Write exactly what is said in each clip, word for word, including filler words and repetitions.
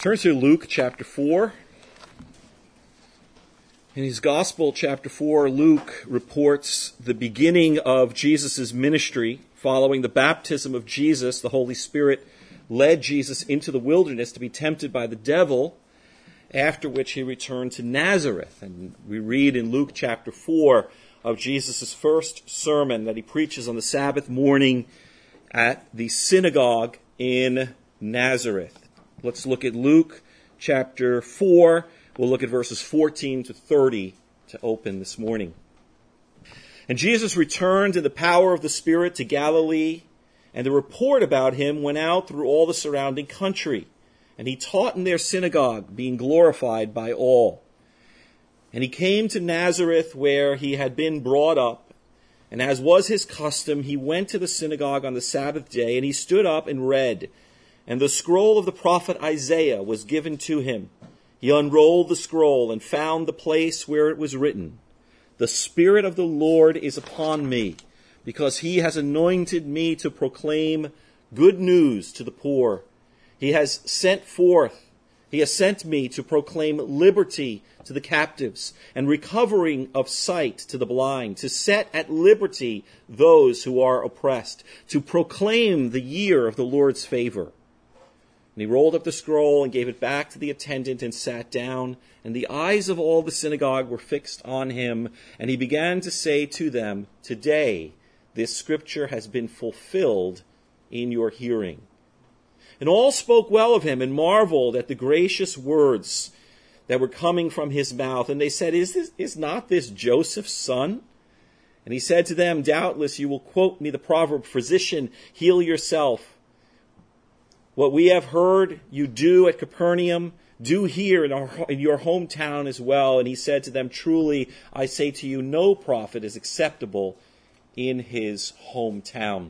Turn to Luke chapter four. In his Gospel, chapter four, Luke reports the beginning of Jesus' ministry. Following the baptism of Jesus, the Holy Spirit led Jesus into the wilderness to be tempted by the devil, after which he returned to Nazareth. And we read in Luke chapter four of Jesus' first sermon that he preaches on the Sabbath morning at the synagogue in Nazareth. Let's look at Luke chapter four. We'll look at verses fourteen to thirty to open this morning. And Jesus returned in the power of the Spirit to Galilee, and the report about him went out through all the surrounding country. And he taught in their synagogue, being glorified by all. And he came to Nazareth, where he had been brought up. And as was his custom, he went to the synagogue on the Sabbath day, and he stood up and read. And the scroll of the prophet Isaiah was given to him. He unrolled the scroll and found the place where it was written, "The Spirit of the Lord is upon me, because he has anointed me to proclaim good news to the poor. He has sent forth, he has sent me to proclaim liberty to the captives and recovering of sight to the blind, to set at liberty those who are oppressed, to proclaim the year of the Lord's favor." And he rolled up the scroll and gave it back to the attendant and sat down. And the eyes of all the synagogue were fixed on him. And he began to say to them, "Today this scripture has been fulfilled in your hearing." And all spoke well of him and marveled at the gracious words that were coming from his mouth. And they said, Is this, is not this Joseph's son? And he said to them, "Doubtless you will quote me the proverb, 'Physician, heal yourself.' What we have heard you do at Capernaum, do here in, our, in your hometown as well." And he said to them, "Truly, I say to you, no prophet is acceptable in his hometown."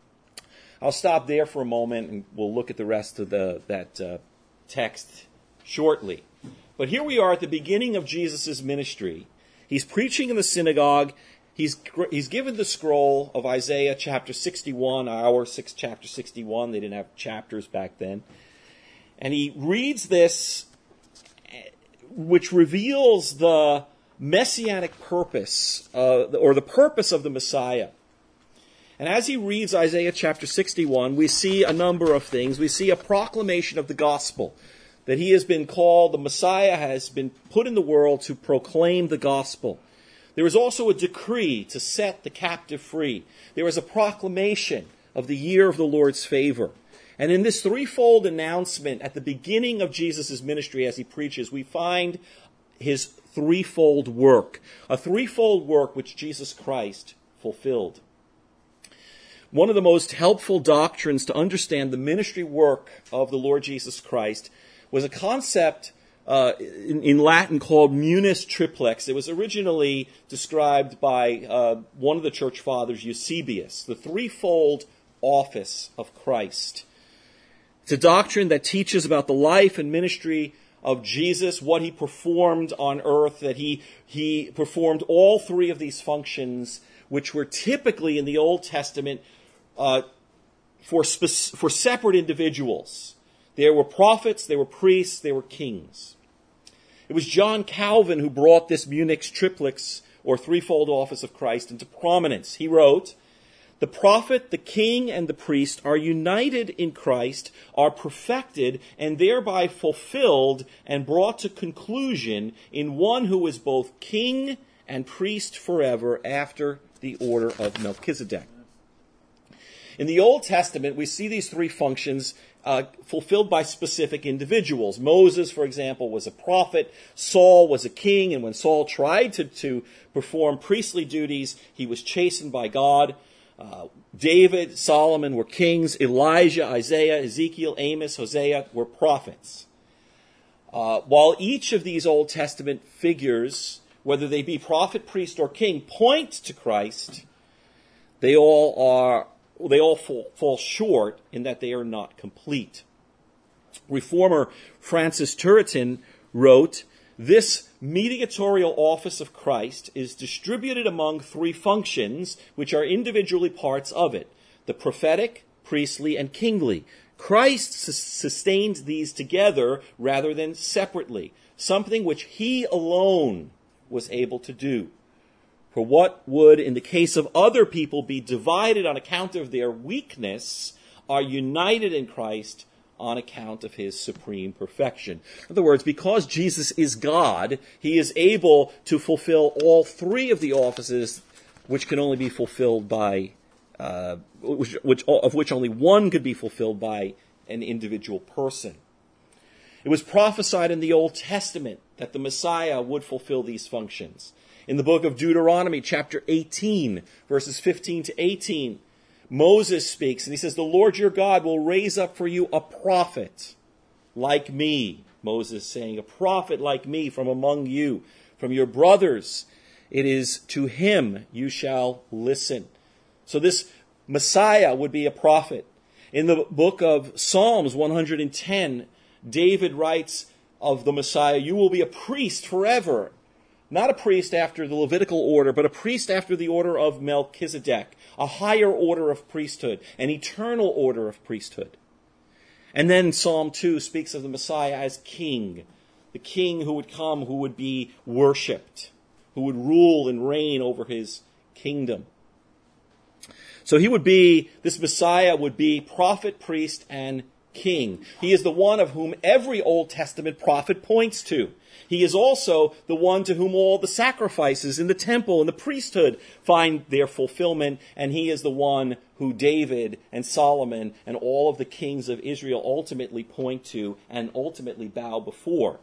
I'll stop there for a moment, and we'll look at the rest of the, that uh, text shortly. But here we are at the beginning of Jesus' ministry. He's preaching in the synagogue. He's he's given the scroll of Isaiah chapter sixty-one, our six, chapter sixty-one. They didn't have chapters back then. And he reads this, which reveals the messianic purpose, uh, or the purpose of the Messiah. And as he reads Isaiah chapter sixty-one, we see a number of things. We see a proclamation of the gospel, that he has been called, the Messiah has been put in the world to proclaim the gospel. There is also a decree to set the captive free. There is a proclamation of the year of the Lord's favor. And in this threefold announcement at the beginning of Jesus' ministry as he preaches, we find his threefold work, a threefold work which Jesus Christ fulfilled. One of the most helpful doctrines to understand the ministry work of the Lord Jesus Christ was a concept Uh, in, in Latin called munus triplex. It was originally described by uh, one of the church fathers, Eusebius, the threefold office of Christ. It's a doctrine that teaches about the life and ministry of Jesus, what he performed on earth, that he, he performed all three of these functions, which were typically in the Old Testament uh, for, spe- for separate individuals. There were prophets, there were priests, there were kings. It was John Calvin who brought this munus triplex, or threefold office of Christ, into prominence. He wrote, "The prophet, the king, and the priest are united in Christ, are perfected, and thereby fulfilled and brought to conclusion in one who is both king and priest forever after the order of Melchizedek." In the Old Testament, we see these three functions uh, fulfilled by specific individuals. Moses, for example, was a prophet. Saul was a king, and when Saul tried to, to perform priestly duties, he was chastened by God. Uh, David, Solomon were kings. Elijah, Isaiah, Ezekiel, Amos, Hosea were prophets. Uh, while each of these Old Testament figures, whether they be prophet, priest, or king, point to Christ, they all are They all fall, fall short in that they are not complete. Reformer Francis Turretin wrote, "This mediatorial office of Christ is distributed among three functions which are individually parts of it, the prophetic, priestly, and kingly, Christ sustained these together rather than separately, something which he alone was able to do. For what would, in the case of other people, be divided on account of their weakness, are united in Christ on account of his supreme perfection. In other words, because Jesus is God, he is able to fulfill all three of the offices which can only be fulfilled by, uh, which, which, of which only one could be fulfilled by an individual person. It was prophesied in the Old Testament that the Messiah would fulfill these functions. In the book of Deuteronomy, chapter eighteen, verses fifteen to eighteen, Moses speaks, and he says, "The Lord your God will raise up for you a prophet like me." Moses saying, "A prophet like me from among you, from your brothers. It is to him you shall listen." So this Messiah would be a prophet. In the book of Psalms one hundred ten, David writes of the Messiah, "You will be a priest forever." Not a priest after the Levitical order, but a priest after the order of Melchizedek, a higher order of priesthood, an eternal order of priesthood. And then Psalm two speaks of the Messiah as king, the king who would come, who would be worshipped, who would rule and reign over his kingdom. So he would be, this Messiah would be prophet, priest, and king. He is the one of whom every Old Testament prophet points to. He is also the one to whom all the sacrifices in the temple and the priesthood find their fulfillment, and he is the one who David and Solomon and all of the kings of Israel ultimately point to and ultimately bow before.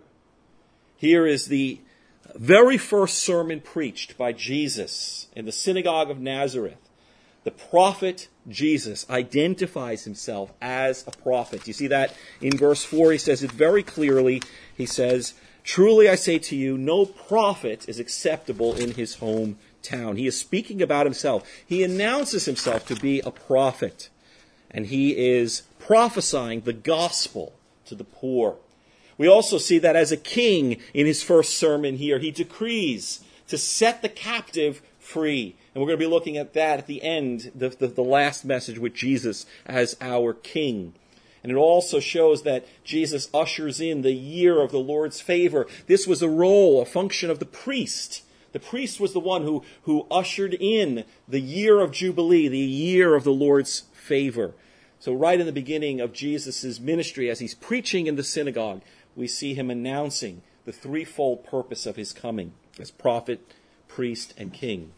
Here is the very first sermon preached by Jesus in the synagogue of Nazareth. The prophet Jesus identifies himself as a prophet. You see that in verse four, he says it very clearly. He says, "Truly I say to you, no prophet is acceptable in his hometown." He is speaking about himself. He announces himself to be a prophet. And he is prophesying the gospel to the poor. We also see that as a king in his first sermon here, he decrees to set the captive free. And we're going to be looking at that at the end, the, the, the last message with Jesus as our king. And it also shows that Jesus ushers in the year of the Lord's favor. This was a role, a function of the priest. The priest was the one who, who ushered in the year of Jubilee, the year of the Lord's favor. So right in the beginning of Jesus' ministry, as he's preaching in the synagogue, we see him announcing the threefold purpose of his coming as prophet, priest, and king.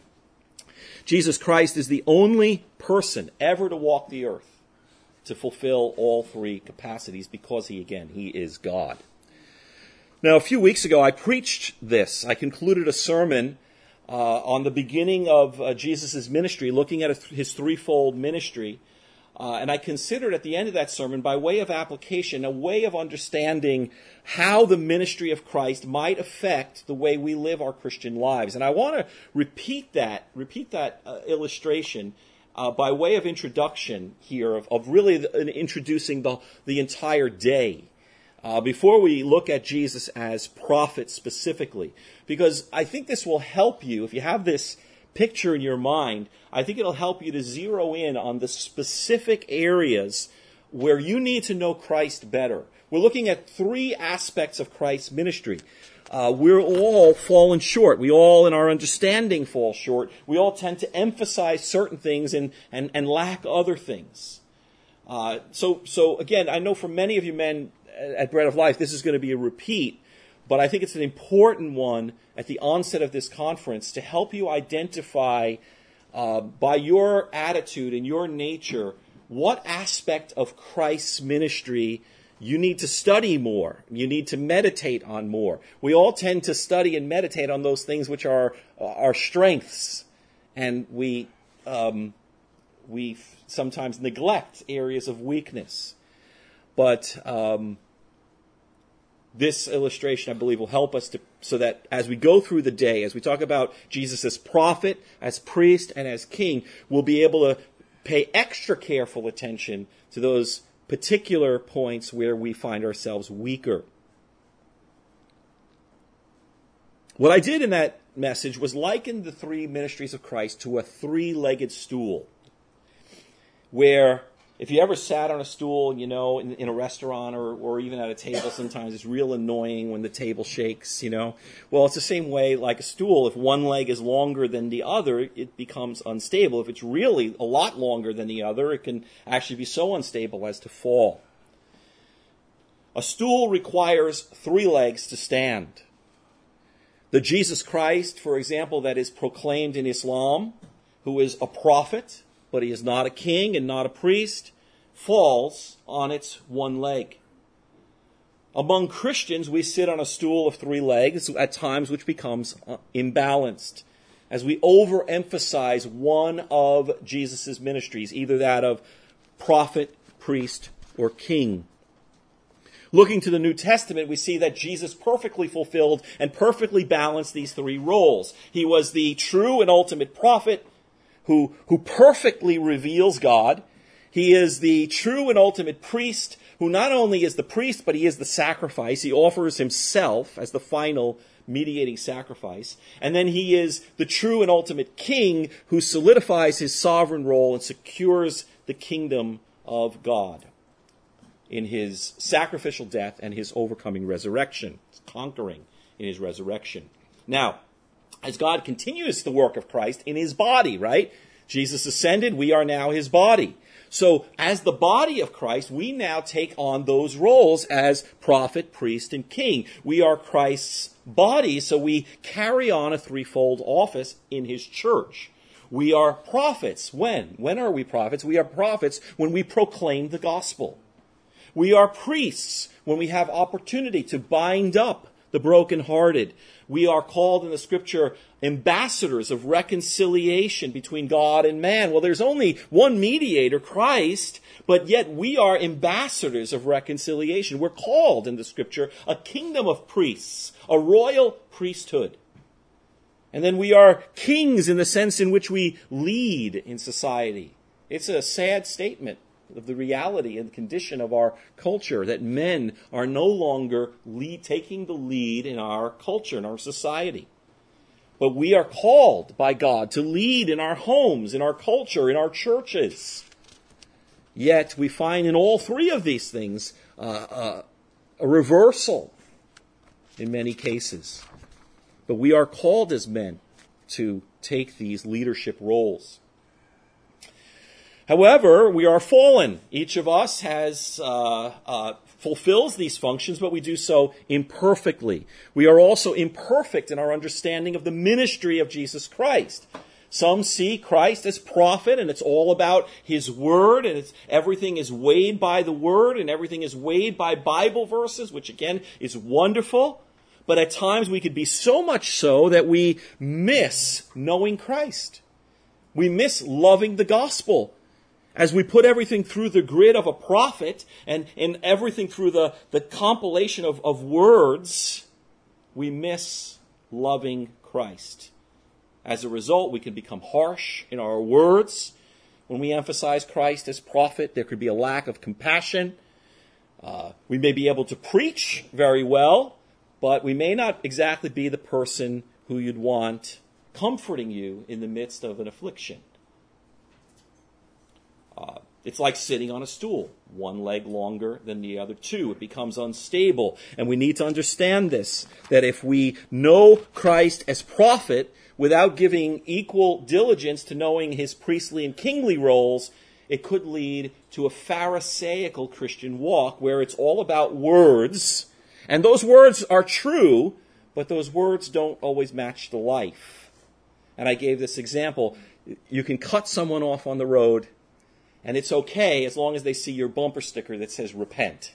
Jesus Christ is the only person ever to walk the earth to fulfill all three capacities because he, again, he is God. Now, a few weeks ago, I preached this. I concluded a sermon uh, on the beginning of uh, Jesus' ministry, looking at his threefold ministry. Uh, and I considered at the end of that sermon, by way of application, a way of understanding how the ministry of Christ might affect the way we live our Christian lives. And I want to repeat that, repeat that uh, illustration uh, by way of introduction here, of, of really the, introducing the, the entire day. Uh, before we look at Jesus as prophet specifically, because I think this will help you, if you have this picture in your mind, I think it'll help you to zero in on the specific areas where you need to know Christ better. We're looking at three aspects of Christ's ministry. Uh, we're all fallen short. We all, in our understanding, fall short. We all tend to emphasize certain things and, and, and lack other things. Uh, so, so again, I know for many of you men at Bread of Life, this is going to be a repeat, but I think it's an important one at the onset of this conference to help you identify uh, by your attitude and your nature what aspect of Christ's ministry you need to study more, you need to meditate on more. We all tend to study and meditate on those things which are our strengths, and we um, we sometimes neglect areas of weakness. But um, this illustration, I believe, will help us to, so that as we go through the day, as we talk about Jesus as prophet, as priest, and as king, we'll be able to pay extra careful attention to those particular points where we find ourselves weaker. What I did in that message was liken the three ministries of Christ to a three-legged stool, where if you ever sat on a stool, you know, in, in a restaurant or, or even at a table, sometimes it's real annoying when the table shakes, you know. Well, it's the same way like a stool. If one leg is longer than the other, it becomes unstable. If it's really a lot longer than the other, it can actually be so unstable as to fall. A stool requires three legs to stand. The Jesus Christ, for example, that is proclaimed in Islam, who is a prophet, but he is not a king and not a priest, falls on its one leg. Among Christians, we sit on a stool of three legs at times, which becomes imbalanced as we overemphasize one of Jesus' ministries, either that of prophet, priest, or king. Looking to the New Testament, we see that Jesus perfectly fulfilled and perfectly balanced these three roles. He was the true and ultimate prophet who, who perfectly reveals God. He is the true and ultimate priest who not only is the priest, but he is the sacrifice. He offers himself as the final mediating sacrifice. And then he is the true and ultimate king who solidifies his sovereign role and secures the kingdom of God in his sacrificial death and his overcoming resurrection, conquering in his resurrection. Now, as God continues the work of Christ in his body, right? Jesus ascended, we are now his body. So, as the body of Christ, we now take on those roles as prophet, priest, and king. We are Christ's body, so we carry on a threefold office in his church. We are prophets. When? When are we prophets? We are prophets when we proclaim the gospel. We are priests when we have opportunity to bind up the brokenhearted. We are called in the scripture ambassadors of reconciliation between God and man. Well, there's only one mediator, Christ, but yet we are ambassadors of reconciliation. We're called in the scripture a kingdom of priests, a royal priesthood. And then we are kings in the sense in which we lead in society. It's a sad statement of the reality and condition of our culture, that men are no longer lead, taking the lead in our culture, in our society. But we are called by God to lead in our homes, in our culture, in our churches. Yet we find in all three of these things uh, uh, a reversal in many cases. But we are called as men to take these leadership roles. However, we are fallen. Each of us has uh, uh, fulfills these functions, but we do so imperfectly. We are also imperfect in our understanding of the ministry of Jesus Christ. Some see Christ as prophet, and it's all about his word, and it's, everything is weighed by the word, and everything is weighed by Bible verses, which again is wonderful. But at times we could be so much so that we miss knowing Christ. We miss loving the gospel. As we put everything through the grid of a prophet and, and everything through the, the compilation of, of words, we miss loving Christ. As a result, we can become harsh in our words. When we emphasize Christ as prophet, there could be a lack of compassion. Uh, we may be able to preach very well, but we may not exactly be the person who you'd want comforting you in the midst of an affliction. Uh, it's like sitting on a stool, one leg longer than the other two. It becomes unstable. And we need to understand this, that if we know Christ as prophet without giving equal diligence to knowing his priestly and kingly roles, it could lead to a Pharisaical Christian walk where it's all about words. And those words are true, but those words don't always match the life. And I gave this example. You can cut someone off on the road, and it's okay as long as they see your bumper sticker that says repent.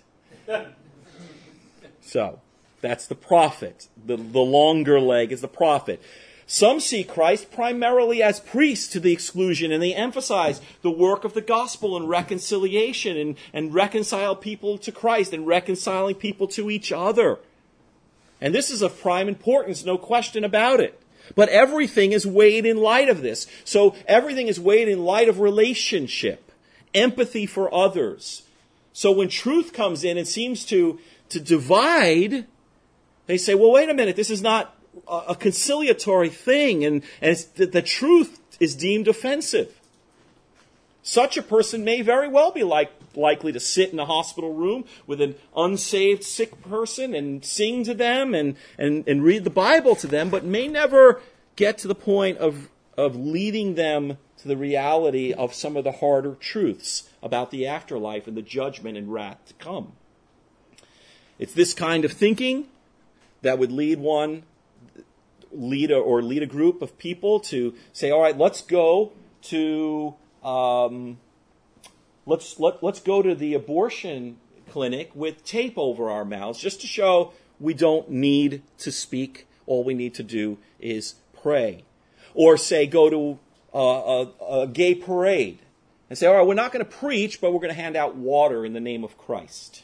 So, that's the prophet. The, the longer leg is the prophet. Some see Christ primarily as priest to the exclusion, and they emphasize the work of the gospel and reconciliation and, and reconcile people to Christ and reconciling people to each other. And this is of prime importance, no question about it. But everything is weighed in light of this. So everything is weighed in light of relationship. Empathy for others. So when truth comes in and seems to, to divide, they say, well, wait a minute, this is not a, a conciliatory thing, and, and it's, the, the truth is deemed offensive. Such a person may very well be like, likely to sit in a hospital room with an unsaved sick person and sing to them and, and, and read the Bible to them, but may never get to the point of, of leading them to the reality of some of the harder truths about the afterlife and the judgment and wrath to come. It's this kind of thinking that would lead one, lead a, or lead a group of people to say, all right, let's go to... Um, let's let, let's go to the abortion clinic with tape over our mouths just to show we don't need to speak. All we need to do is pray. Or say go to a, a, a gay parade and say, all right, we're not going to preach, but we're going to hand out water in the name of Christ.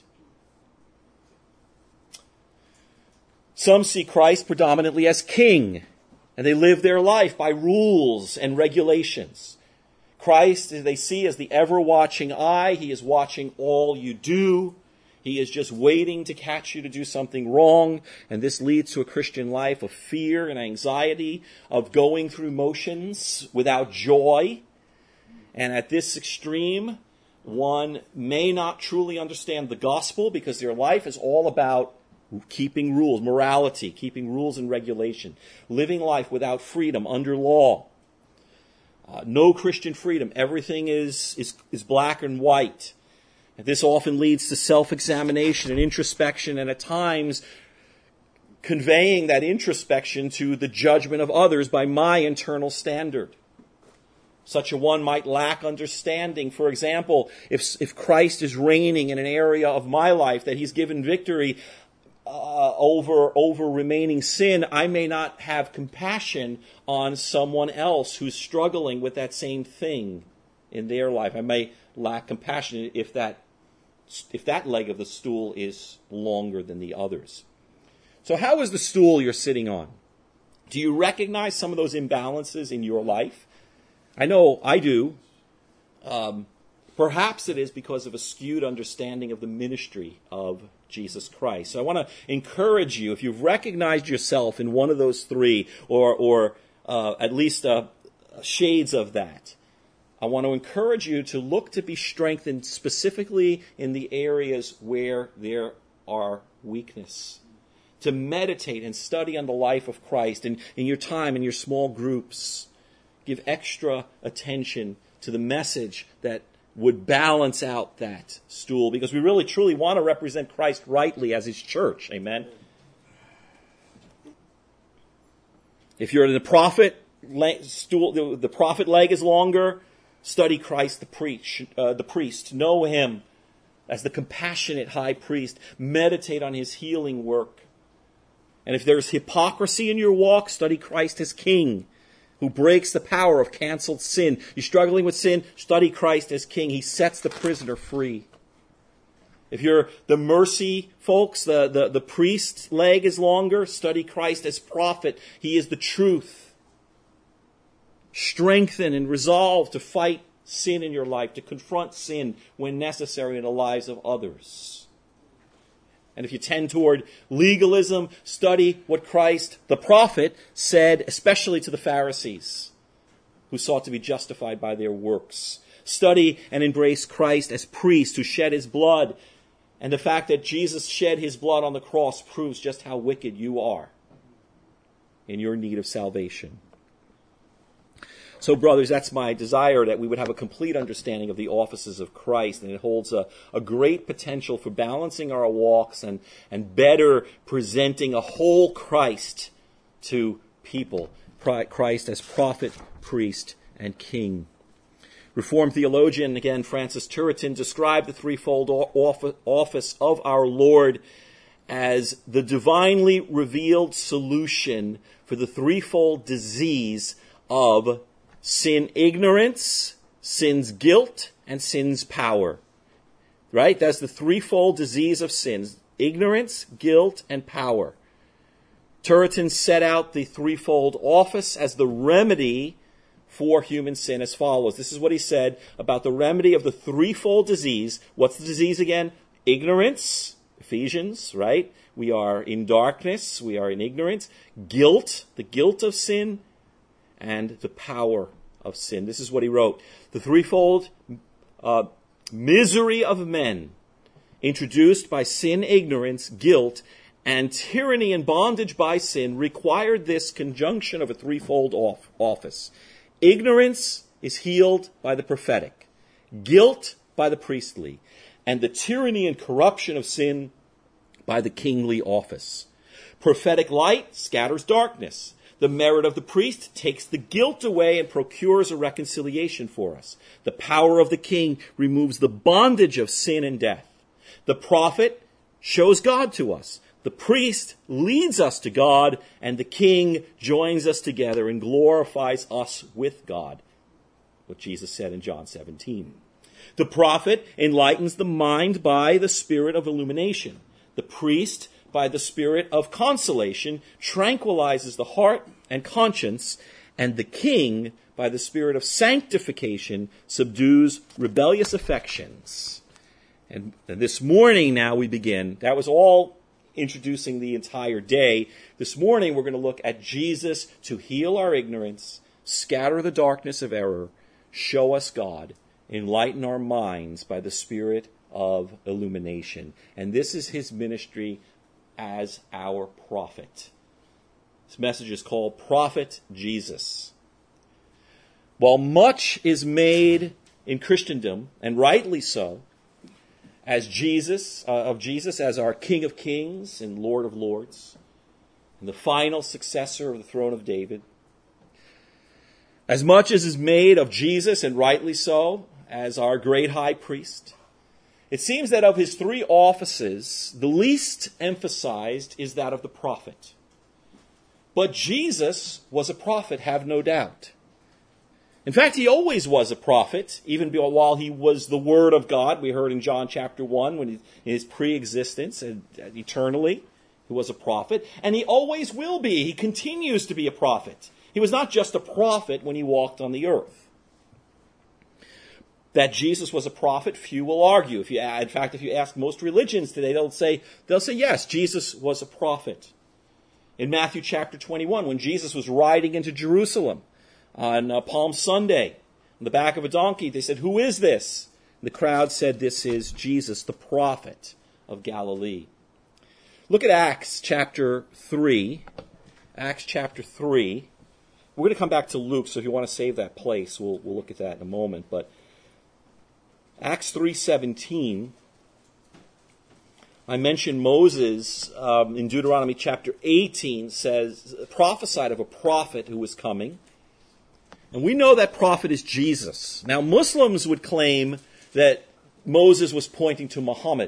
Some see Christ predominantly as king, and they live their life by rules and regulations. Christ, they see as the ever-watching eye. He is watching all you do. He is just waiting to catch you to do something wrong. And this leads to a Christian life of fear and anxiety, of going through motions without joy. And at this extreme, one may not truly understand the gospel because their life is all about keeping rules, morality, keeping rules and regulation, living life without freedom under law. Uh, no Christian freedom. Everything is, is, is black and white. And this often leads to self-examination and introspection, and at times conveying that introspection to the judgment of others by my internal standard. Such a one might lack understanding. For example, if, if Christ is reigning in an area of my life that he's given victory Uh, over over remaining sin, I may not have compassion on someone else who's struggling with that same thing in their life. I may lack compassion if that if that leg of the stool is longer than the others. So how is the stool you're sitting on? Do you recognize some of those imbalances in your life? I know I do. Um, perhaps it is because of a skewed understanding of the ministry of Jesus Christ. So I want to encourage you, if you've recognized yourself in one of those three, or or uh, at least uh, shades of that, I want to encourage you to look to be strengthened specifically in the areas where there are weakness. To meditate and study on the life of Christ in, in your time, in your small groups. Give extra attention to the message that would balance out that stool, because we really truly want to represent Christ rightly as his church. Amen. If you're in the prophet stool, the, the prophet leg is longer, study Christ the preach, uh, the priest. Know him as the compassionate high priest. Meditate on his healing work. And if there's hypocrisy in your walk, study Christ as king, who breaks the power of canceled sin. You're struggling with sin, study Christ as king. He sets the prisoner free. If you're the mercy folks, the, the, the priest leg is longer, study Christ as prophet. He is the truth. Strengthen and resolve to fight sin in your life, to confront sin when necessary in the lives of others. And if you tend toward legalism, study what Christ, the prophet, said, especially to the Pharisees, who sought to be justified by their works. Study and embrace Christ as priest who shed his blood. And the fact that Jesus shed his blood on the cross proves just how wicked you are in your need of salvation. So, brothers, that's my desire, that we would have a complete understanding of the offices of Christ, and it holds a, a great potential for balancing our walks and, and better presenting a whole Christ to people. Christ as prophet, priest, and king. Reformed theologian, again, Francis Turretin, described the threefold office of our Lord as the divinely revealed solution for the threefold disease of sin ignorance, sin's guilt, and sin's power. Right? That's the threefold disease of sins. Ignorance, guilt, and power. Turretin set out the threefold office as the remedy for human sin as follows. This is what he said about the remedy of the threefold disease. What's the disease again? Ignorance, Ephesians, right? We are in darkness, we are in ignorance. Guilt, the guilt of sin, and the power of sin. This is what he wrote. The threefold uh, misery of men, introduced by sin, ignorance, guilt, and tyranny and bondage by sin, required this conjunction of a threefold off- office. Ignorance is healed by the prophetic, guilt by the priestly, and the tyranny and corruption of sin by the kingly office. Prophetic light scatters darkness. The merit of the priest takes the guilt away and procures a reconciliation for us. The power of the king removes the bondage of sin and death. The prophet shows God to us. The priest leads us to God, and the king joins us together and glorifies us with God. What Jesus said in John seventeen. The prophet enlightens the mind by the spirit of illumination. The priest, by the spirit of consolation, tranquilizes the heart and conscience, and the king, by the spirit of sanctification, subdues rebellious affections. And this morning now we begin. That was all introducing the entire day. This morning we're going to look at Jesus to heal our ignorance, scatter the darkness of error, show us God, enlighten our minds by the spirit of illumination. And this is his ministry as our prophet. This message is called Prophet Jesus. While much is made in Christendom, and rightly so, as Jesus, uh, of Jesus as our King of Kings and Lord of Lords, and the final successor of the throne of David, as much as is made of Jesus, and rightly so, as our great high priest, it seems that of his three offices, the least emphasized is that of the prophet. But Jesus was a prophet, have no doubt. In fact, he always was a prophet, even while he was the Word of God. We heard in John chapter one, when he, in his pre-existence and eternally, he was a prophet. And he always will be. He continues to be a prophet. He was not just a prophet when he walked on the earth. That Jesus was a prophet, few will argue. If you, in fact, if you ask most religions today, they'll say, they'll say, yes, Jesus was a prophet. In Matthew chapter twenty-one, when Jesus was riding into Jerusalem on uh, Palm Sunday, on the back of a donkey, they said, who is this? And the crowd said, this is Jesus, the prophet of Galilee. Look at Acts chapter three. Acts chapter three. We're going to come back to Luke, so if you want to save that place, we'll, we'll look at that in a moment. But Acts three seventeen, I mentioned Moses um, in Deuteronomy chapter eighteen says, prophesied of a prophet who was coming. And we know that prophet is Jesus. Now, Muslims would claim that Moses was pointing to Muhammad.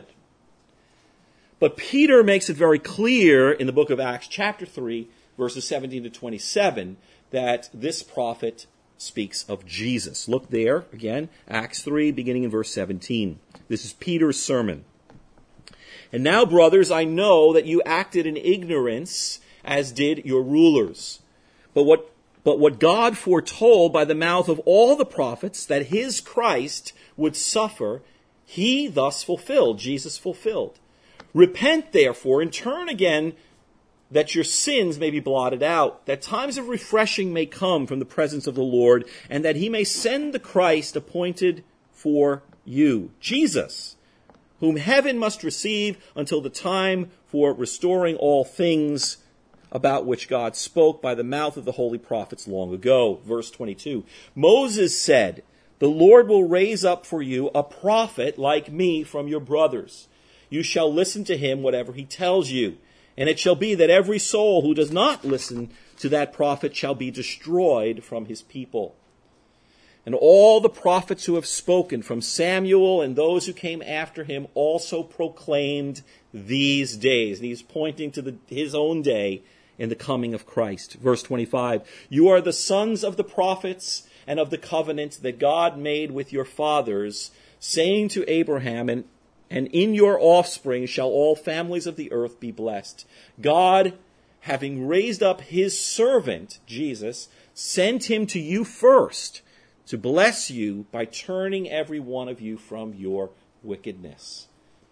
But Peter makes it very clear in the book of Acts chapter three, verses seventeen to twenty-seven, that this prophet speaks of Jesus. Look there, again, Acts three, beginning in verse seventeen. This is Peter's sermon. And now, brothers, I know that you acted in ignorance, as did your rulers. But what, but what God foretold by the mouth of all the prophets, that his Christ would suffer, he thus fulfilled, Jesus fulfilled. Repent, therefore, and turn again, that your sins may be blotted out, that times of refreshing may come from the presence of the Lord, and that he may send the Christ appointed for you, Jesus, whom heaven must receive until the time for restoring all things, about which God spoke by the mouth of the holy prophets long ago. Verse twenty-two, Moses said, the Lord will raise up for you a prophet like me from your brothers. You shall listen to him whatever he tells you. And it shall be that every soul who does not listen to that prophet shall be destroyed from his people. And all the prophets who have spoken, from Samuel and those who came after him, also proclaimed these days. And he's pointing to the, his own day in the coming of Christ. Verse twenty-five, you are the sons of the prophets and of the covenant that God made with your fathers, saying to Abraham, and And in your offspring shall all families of the earth be blessed. God, having raised up his servant, Jesus, sent him to you first to bless you by turning every one of you from your wickedness.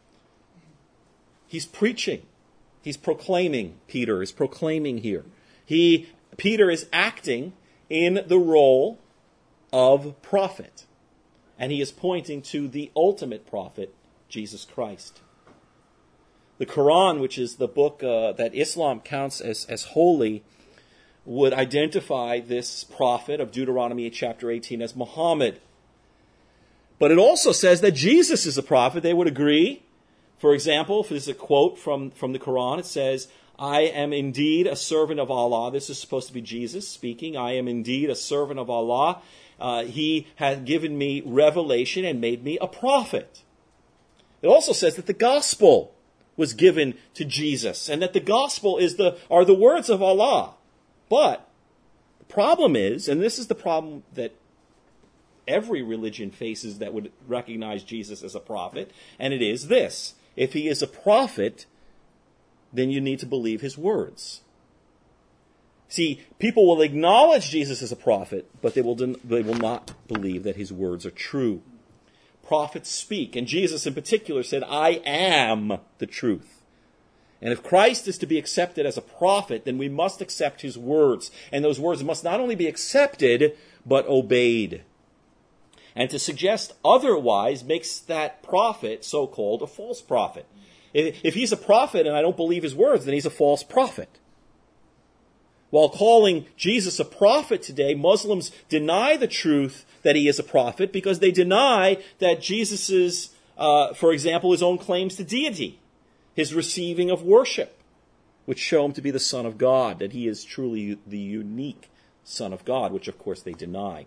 He's preaching. He's proclaiming. Peter is proclaiming here. He, Peter is acting in the role of prophet. And he is pointing to the ultimate prophet, Jesus Christ. The Quran, which is the book uh, that Islam counts as, as holy, would identify this prophet of Deuteronomy chapter eighteen as Muhammad. But it also says that Jesus is a prophet. They would agree. For example, if there's a quote from, from the Quran, it says, I am indeed a servant of Allah. This is supposed to be Jesus speaking. I am indeed a servant of Allah. Uh, he has given me revelation and made me a prophet. It also says that the gospel was given to Jesus and that the gospel is the are the words of Allah. But the problem is, and this is the problem that every religion faces that would recognize Jesus as a prophet, and it is this. If he is a prophet, then you need to believe his words. See, people will acknowledge Jesus as a prophet, but they will, they will not believe that his words are true. Prophets speak, and Jesus in particular said, I am the truth. And if Christ is to be accepted as a prophet, then we must accept his words. And those words must not only be accepted, but obeyed. And to suggest otherwise makes that prophet, so-called, a false prophet. If he's a prophet and I don't believe his words, then he's a false prophet. While calling Jesus a prophet today, Muslims deny the truth that he is a prophet because they deny that Jesus is, uh, for example, his own claims to deity, his receiving of worship, which show him to be the Son of God, that he is truly the unique Son of God, which of course they deny.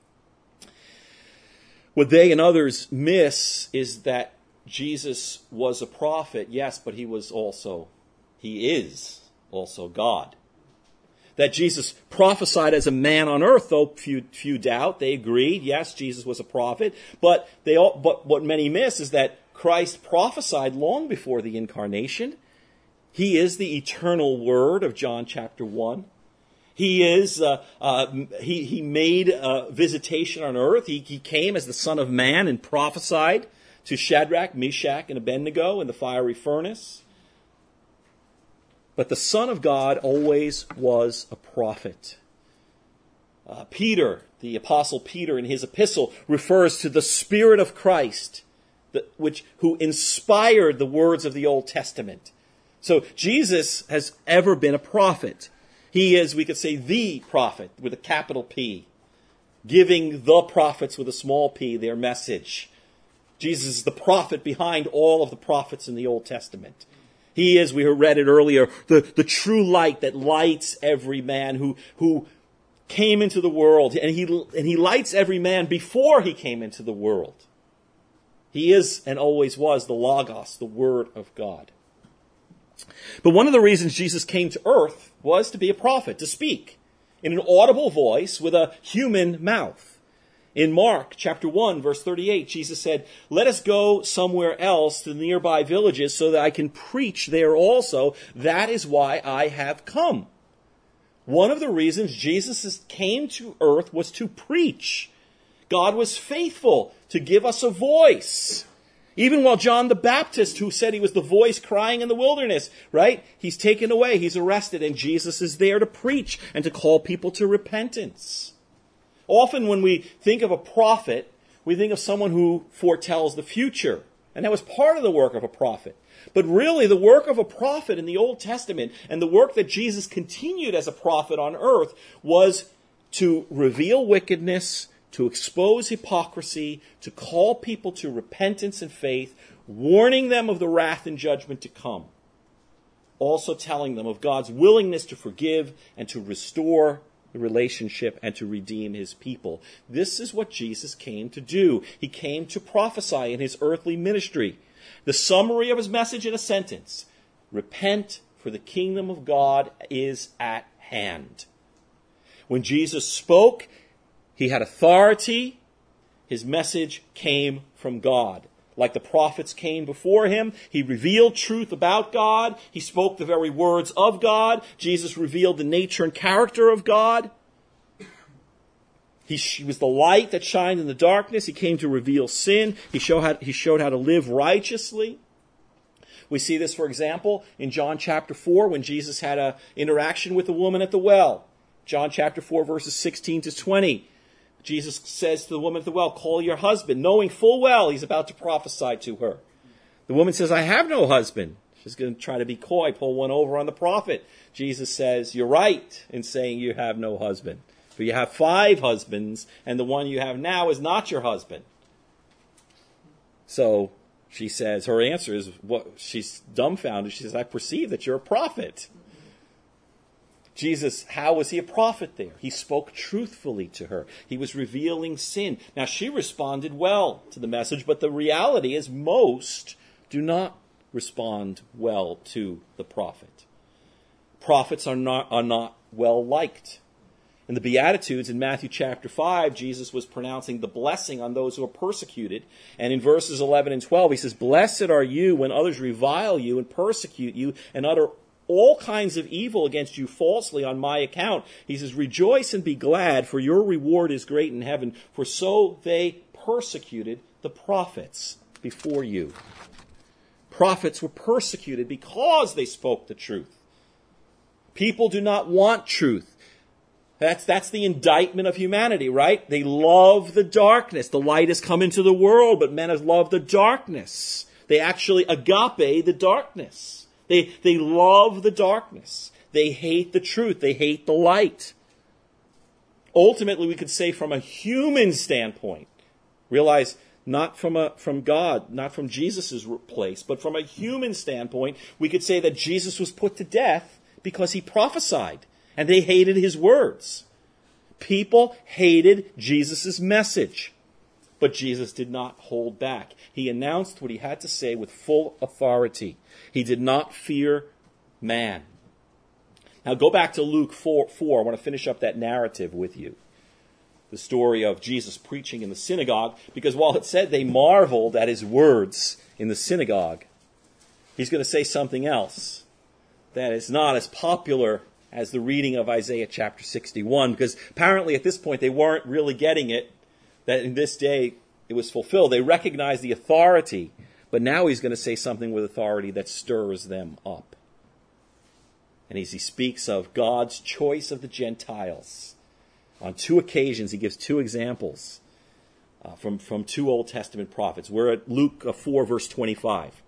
What they and others miss is that Jesus was a prophet, yes, but he was also, he is also God. That Jesus prophesied as a man on earth, though few, few doubt, they agreed, yes, Jesus was a prophet, but they all, but what many miss is that Christ prophesied long before the incarnation. He is the eternal word of John chapter one. He is, uh, uh, he, he made a visitation on earth. He, he came as the Son of Man and prophesied to Shadrach, Meshach, and Abednego in the fiery furnace. But the Son of God always was a prophet. Uh, Peter, the Apostle Peter, in his epistle, refers to the Spirit of Christ, the, which who inspired the words of the Old Testament. So Jesus has ever been a prophet. He is, we could say, the prophet with a capital P, giving the prophets with a small p their message. Jesus is the prophet behind all of the prophets in the Old Testament. He is, we read it earlier, the, the true light that lights every man who, who came into the world. And he, and he lights every man before he came into the world. He is and always was the Logos, the Word of God. But one of the reasons Jesus came to earth was to be a prophet, to speak in an audible voice with a human mouth. In Mark chapter one, verse thirty-eight, Jesus said, let us go somewhere else to the nearby villages so that I can preach there also. That is why I have come. One of the reasons Jesus came to earth was to preach. God was faithful to give us a voice. Even while John the Baptist, who said he was the voice crying in the wilderness, right? He's taken away, he's arrested, and Jesus is there to preach and to call people to repentance. Often when we think of a prophet, we think of someone who foretells the future. And that was part of the work of a prophet. But really, the work of a prophet in the Old Testament and the work that Jesus continued as a prophet on earth was to reveal wickedness, to expose hypocrisy, to call people to repentance and faith, warning them of the wrath and judgment to come. Also telling them of God's willingness to forgive and to restore the relationship and to redeem his people. This is what Jesus came to do. He came to prophesy in his earthly ministry. The summary of his message in a sentence: repent, for the kingdom of God is at hand. When Jesus spoke, he had authority. His message came from God. Like the prophets came before him, he revealed truth about God. He spoke the very words of God. Jesus revealed the nature and character of God. He, he was the light that shined in the darkness. He came to reveal sin. He showed how, he showed how to live righteously. We see this, for example, in John chapter four, when Jesus had an interaction with the woman at the well. John chapter four, verses sixteen to twenty. Jesus says to the woman at the well, call your husband, knowing full well he's about to prophesy to her. The woman says, I have no husband. She's going to try to be coy, pull one over on the prophet. Jesus says, you're right in saying you have no husband. For you have five husbands, and the one you have now is not your husband. So she says, her answer is, what? She's dumbfounded. She says, I perceive that you're a prophet. Jesus, how was he a prophet there? He spoke truthfully to her. He was revealing sin. Now, she responded well to the message, but the reality is most do not respond well to the prophet. Prophets are not, are not well liked. In the Beatitudes in Matthew chapter five, Jesus was pronouncing the blessing on those who are persecuted. And in verses eleven and twelve, he says, blessed are you when others revile you and persecute you and utter all kinds of evil against you falsely on my account. He says, rejoice and be glad, for your reward is great in heaven, for so they persecuted the prophets before you. Prophets were persecuted because they spoke the truth. People do not want truth. That's, that's the indictment of humanity, right? They love the darkness. The light has come into the world, but men have loved the darkness. They actually agape the darkness. They, they love the darkness. They hate the truth. They hate the light. Ultimately, we could say from a human standpoint, realize not from a, from God, not from Jesus' place, but from a human standpoint, we could say that Jesus was put to death because he prophesied, and they hated his words. People hated Jesus' message, but Jesus did not hold back. He announced what he had to say with full authority. He did not fear man. Now go back to Luke four, four. I want to finish up that narrative with you. The story of Jesus preaching in the synagogue, because while it said they marveled at his words in the synagogue, he's going to say something else that is not as popular as the reading of Isaiah chapter sixty-one, because apparently at this point they weren't really getting it, that in this day it was fulfilled. They recognized the authority, but now he's going to say something with authority that stirs them up. And as he speaks of God's choice of the Gentiles, on two occasions he gives two examples uh, from, from two Old Testament prophets. We're at Luke four, verse twenty-five.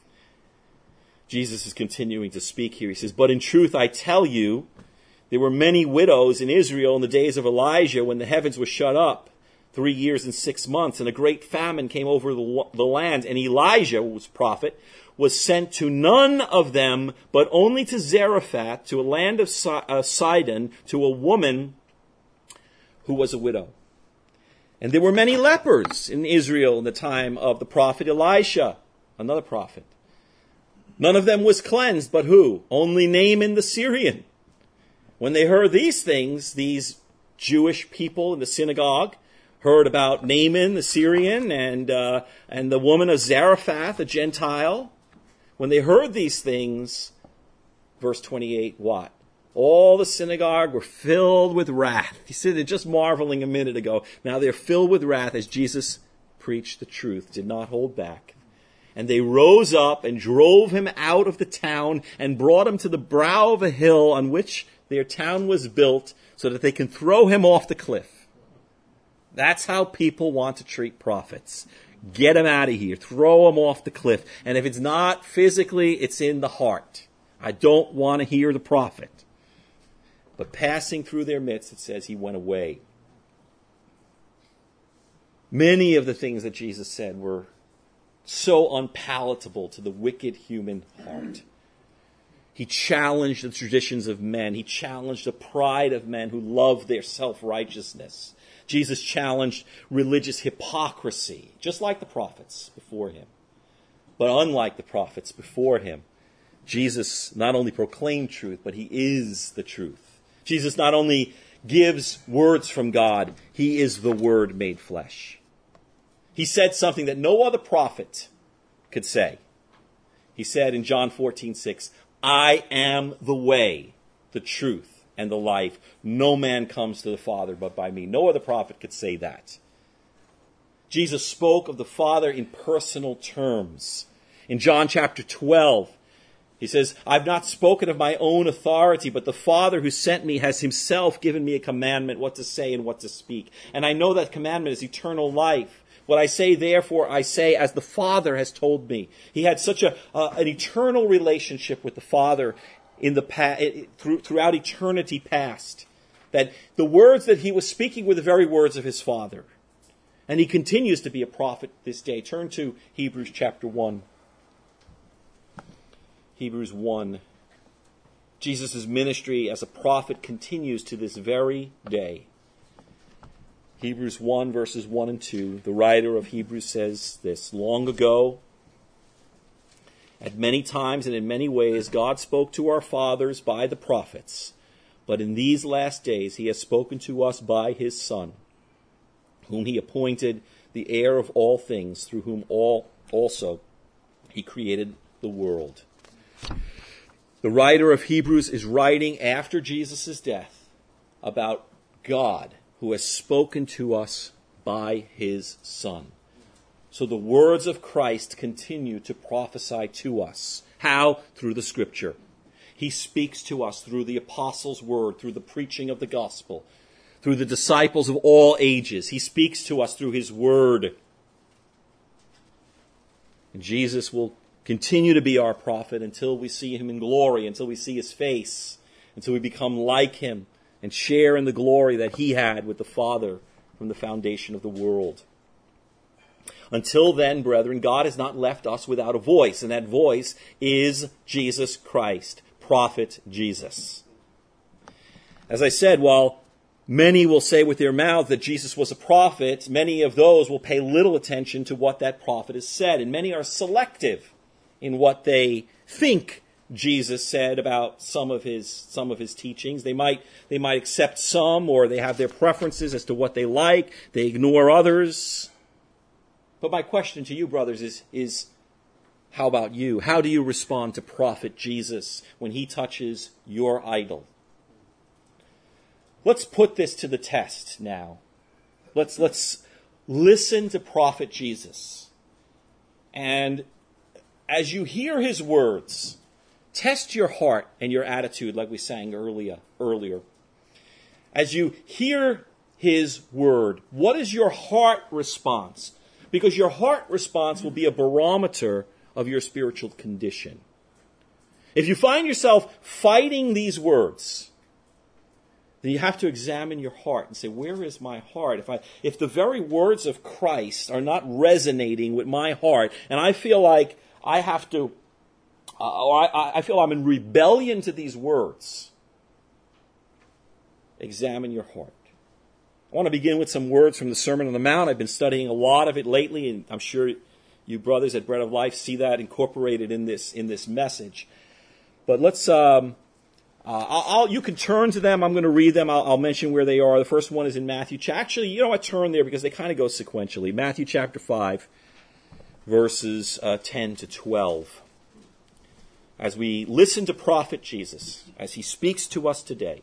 Jesus is continuing to speak here. He says, but in truth I tell you, there were many widows in Israel in the days of Elijah when the heavens were shut up three years and six months, and a great famine came over the, the land. And Elijah, who was prophet, was sent to none of them, but only to Zarephath, to a land of uh, Sidon, to a woman who was a widow. And there were many lepers in Israel in the time of the prophet Elisha, another prophet. None of them was cleansed, but who? Only Naaman the Syrian. When they heard these things, these Jewish people in the synagogue heard about Naaman the Syrian and uh, and the woman of Zarephath, a Gentile. When they heard these things, verse twenty-eight, what? All the synagogue were filled with wrath. You see, they're just marveling a minute ago. Now they're filled with wrath as Jesus preached the truth, did not hold back. And they rose up and drove him out of the town and brought him to the brow of a hill on which their town was built so that they can throw him off the cliff. That's how people want to treat prophets. Get him out of here. Throw him off the cliff. And if it's not physically, it's in the heart. I don't want to hear the prophet. But passing through their midst, it says he went away. Many of the things that Jesus said were so unpalatable to the wicked human heart. He challenged the traditions of men. He challenged the pride of men who love their self-righteousness. Jesus challenged religious hypocrisy, just like the prophets before him. But unlike the prophets before him, Jesus not only proclaimed truth, but he is the truth. Jesus not only gives words from God, he is the Word made flesh. He said something that no other prophet could say. He said in John fourteen six, I am the way, the truth, and the life. No man comes to the Father but by me. No other prophet could say that. Jesus spoke of the Father in personal terms. In John chapter twelve, He says, I've not spoken of my own authority, but the Father who sent me has himself given me a commandment what to say and what to speak. And I know that commandment is eternal life. What I say, therefore, I say as the Father has told me. He had such a uh, an eternal relationship with the Father in the pa- through, throughout eternity past, that the words that he was speaking were the very words of his Father. And he continues to be a prophet this day. Turn to Hebrews chapter one. Hebrews one. Jesus' ministry as a prophet continues to this very day. Hebrews one, verses one and two. The writer of Hebrews says this, long ago, at many times and in many ways, God spoke to our fathers by the prophets. But in these last days, he has spoken to us by his Son, whom he appointed the heir of all things, through whom all also he created the world. The writer of Hebrews is writing after Jesus' death about God, who has spoken to us by his Son. So the words of Christ continue to prophesy to us. How? Through the Scripture. He speaks to us through the apostles' word, through the preaching of the gospel, through the disciples of all ages. He speaks to us through his word. And Jesus will continue to be our prophet until we see him in glory, until we see his face, until we become like him and share in the glory that he had with the Father from the foundation of the world. Until then, brethren, God has not left us without a voice, and that voice is Jesus Christ, prophet Jesus. As I said, while many will say with their mouth that Jesus was a prophet, many of those will pay little attention to what that prophet has said, and many are selective in what they think Jesus said about some of his some of his teachings. They might they might accept some, or they have their preferences as to what they like. They ignore others. But my question to you, brothers, is is how about you? How do you respond to prophet Jesus when he touches your idol? Let's put this to the test now. Let's let's listen to prophet Jesus. And as you hear his words, test your heart and your attitude, like we sang earlier. earlier. As you hear his word, what is your heart response? Because your heart response will be a barometer of your spiritual condition. If you find yourself fighting these words, then you have to examine your heart and say, where is my heart? If I, if the very words of Christ are not resonating with my heart, and I feel like I have to, uh, or I, I feel I'm in rebellion to these words, examine your heart. I want to begin with some words from the Sermon on the Mount. I've been studying a lot of it lately, and I'm sure you brothers at Bread of Life see that incorporated in this in this message. But let's, um, uh, I'll, I'll, you can turn to them. I'm going to read them. I'll, I'll mention where they are. The first one is in Matthew. Actually, you know what? Turn there because they kind of go sequentially. Matthew chapter five, verses uh, ten to twelve. As we listen to prophet Jesus, as he speaks to us today.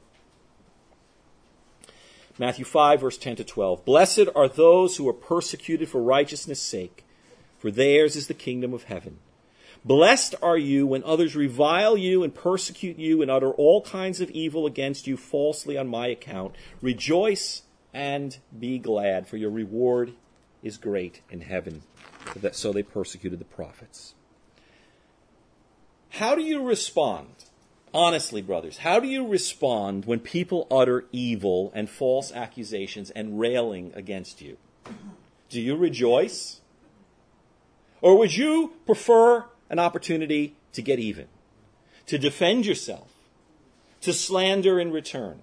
Matthew five, verse ten to twelve. Blessed are those who are persecuted for righteousness' sake, for theirs is the kingdom of heaven. Blessed are you when others revile you and persecute you and utter all kinds of evil against you falsely on my account. Rejoice and be glad, for your reward is great in heaven. So they persecuted the prophets. How do you respond? Honestly, brothers, how do you respond when people utter evil and false accusations and railing against you? Do you rejoice? Or would you prefer an opportunity to get even, to defend yourself, to slander in return?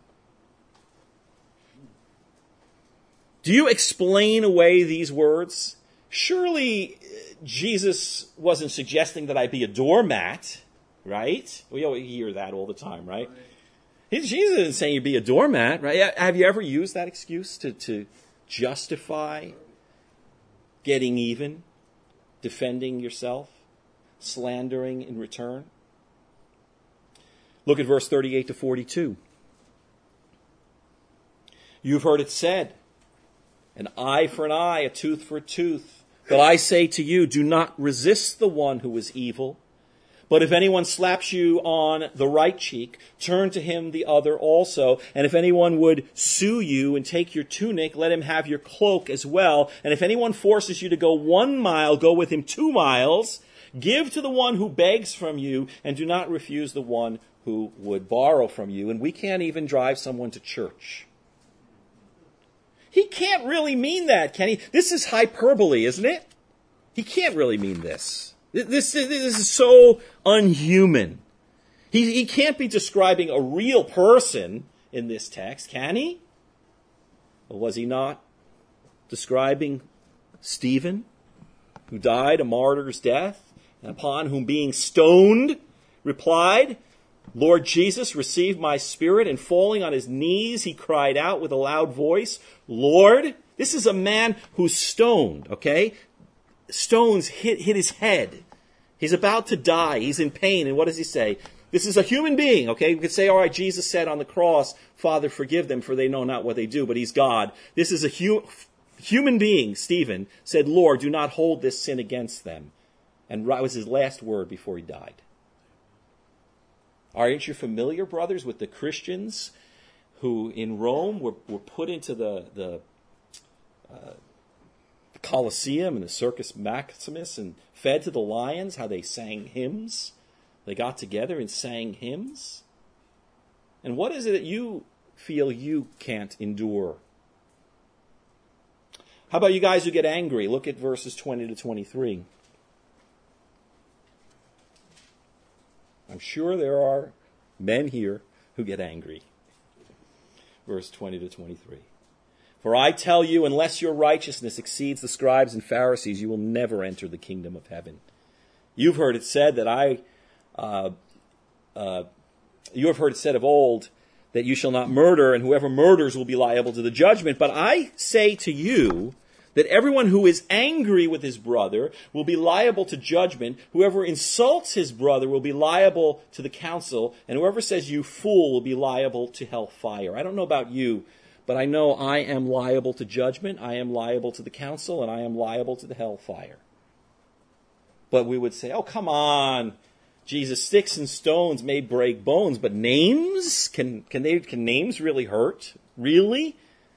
Do you explain away these words? Surely Jesus wasn't suggesting that I be a doormat, right? We always hear that all the time, right? Jesus isn't saying you be a doormat, right? Have you ever used that excuse to, to justify getting even, defending yourself, slandering in return? Look at verse thirty-eight to forty-two. You've heard it said, an eye for an eye, a tooth for a tooth. But I say to you, do not resist the one who is evil. But if anyone slaps you on the right cheek, turn to him the other also. And if anyone would sue you and take your tunic, let him have your cloak as well. And if anyone forces you to go one mile, go with him two miles. Give to the one who begs from you, and do not refuse the one who would borrow from you. And we can't even drive someone to church. He can't really mean that, can he? This is hyperbole, isn't it? He can't really mean this. This, this is so unhuman. He, he can't be describing a real person in this text, can he? Or was he not describing Stephen, who died a martyr's death, and upon whom being stoned replied, Lord Jesus, receive my spirit. And falling on his knees, he cried out with a loud voice, Lord. This is a man who's stoned, okay? Stones hit, hit his head. He's about to die. He's in pain. And what does he say? This is a human being, okay? We could say, all right, Jesus said on the cross, Father, forgive them, for they know not what they do. But he's God. This is a hu- human being, Stephen, said, Lord, do not hold this sin against them. And that was his last word before he died. Aren't you familiar, brothers, with the Christians who in Rome were, were put into the, the uh, Colosseum and the Circus Maximus and fed to the lions, how they sang hymns? They got together and sang hymns. And what is it that you feel you can't endure? How about you guys who get angry? Look at verses twenty to twenty-three. I'm sure there are men here who get angry. Verse twenty to twenty-three. For I tell you, unless your righteousness exceeds the scribes and Pharisees, you will never enter the kingdom of heaven. You've heard it said that I, uh, uh, you have heard it said of old that you shall not murder, and whoever murders will be liable to the judgment. But I say to you that everyone who is angry with his brother will be liable to judgment. Whoever insults his brother will be liable to the council, and whoever says you fool will be liable to hellfire. I don't know about you, but I know I am liable to judgment, I am liable to the council, and I am liable to the hellfire. But we would say, oh, come on, Jesus, sticks and stones may break bones, but names? Can, can, they, can names really hurt? Really?